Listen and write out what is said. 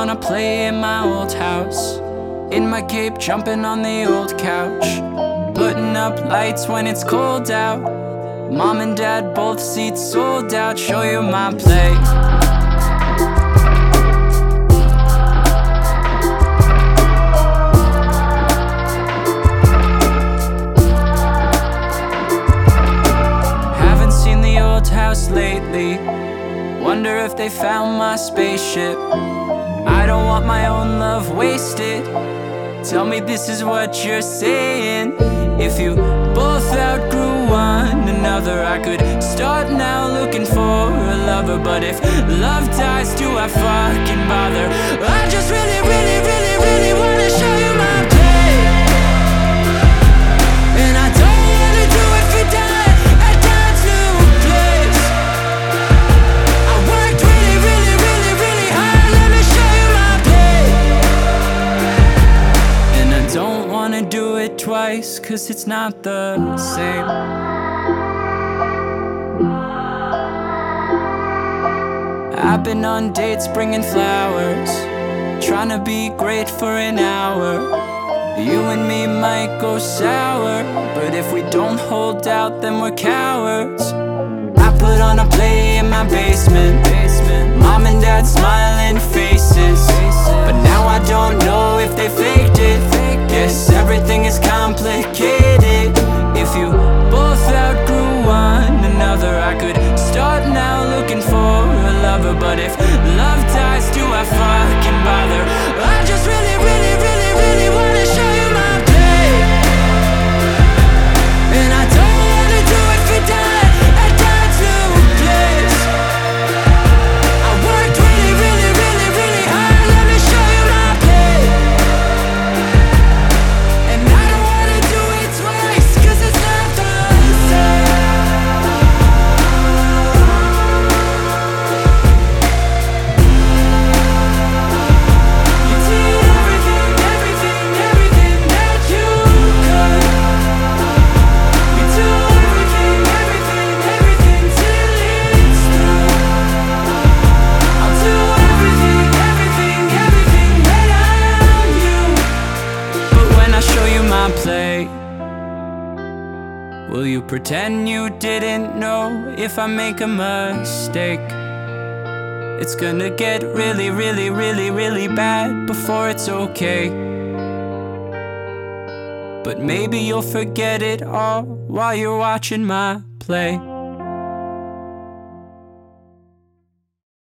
on a play in my old house, in my cape jumping on the old couch, putting up lights when it's cold out. Mom and dad both seats sold out. Show you my play. Haven't seen the old house lately. Wonder if they found my spaceship. I don't want my own love wasted. Tell me this is what you're saying. If you both outgrew one another, I could start now looking for a lover. But if love dies, do I fucking bother? I just really, really, really, really wanna show you my play. And I don't wanna do it for Dad at Dad's new place. I worked really, really, really, really hard. Let me show you my play. And I don't wanna do it twice, 'cause it's not the same. I've been on dates bringing flowers, trying to be great for an hour. You and me might go sour, but if we don't hold out, then we're cowards. I put on a play in my basement, Mom and Dad smiling faces, but now I don't know if they faked it. Yes, everything is complicated. If you both outgrew one another, I could start now looking for a lover. But if love dies, do I fucking bother? I just really, really, really, really wanna show you my play. And I don't wanna do it for Dad at Dad's new place. I worked really, really, really, really hard. Let me show you my play. And I don't wanna do it twice, 'cause it's not the same. You did everything, everything, everything that you could. We do everything, everything, everything till it's through. I'll do everything, everything, everything that I'm you. But when I show you my play, will you pretend you didn't know? If I make a mistake, it's gonna get really, really, really, really bad before it's okay. But maybe you'll forget it all while you're watching my play.